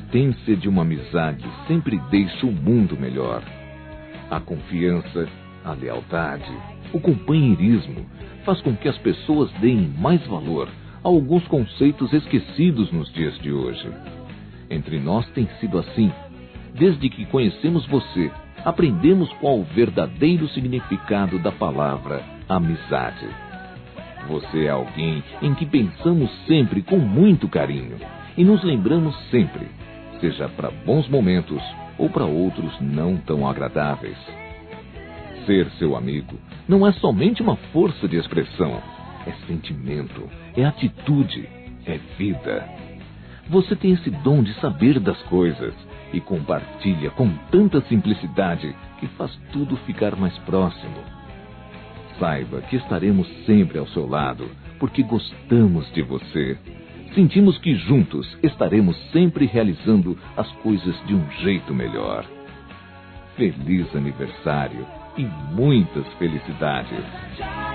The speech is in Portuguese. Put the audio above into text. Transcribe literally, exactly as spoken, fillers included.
existência de uma amizade sempre deixa o mundo melhor. A confiança, a lealdade, o companheirismo faz com que as pessoas deem mais valor a alguns conceitos esquecidos nos dias de hoje. Entre nós tem sido assim. Desde que conhecemos você, aprendemos qual o verdadeiro significado da palavra amizade. Você é alguém em que pensamos sempre com muito carinho e nos lembramos sempre, seja para bons momentos ou para outros não tão agradáveis. Ser seu amigo não é somente uma força de expressão, é sentimento, é atitude, é vida. Você tem esse dom de saber das coisas e compartilha com tanta simplicidade que faz tudo ficar mais próximo. Saiba que estaremos sempre ao seu lado, porque gostamos de você. Sentimos que juntos estaremos sempre realizando as coisas de um jeito melhor. Feliz aniversário e muitas felicidades!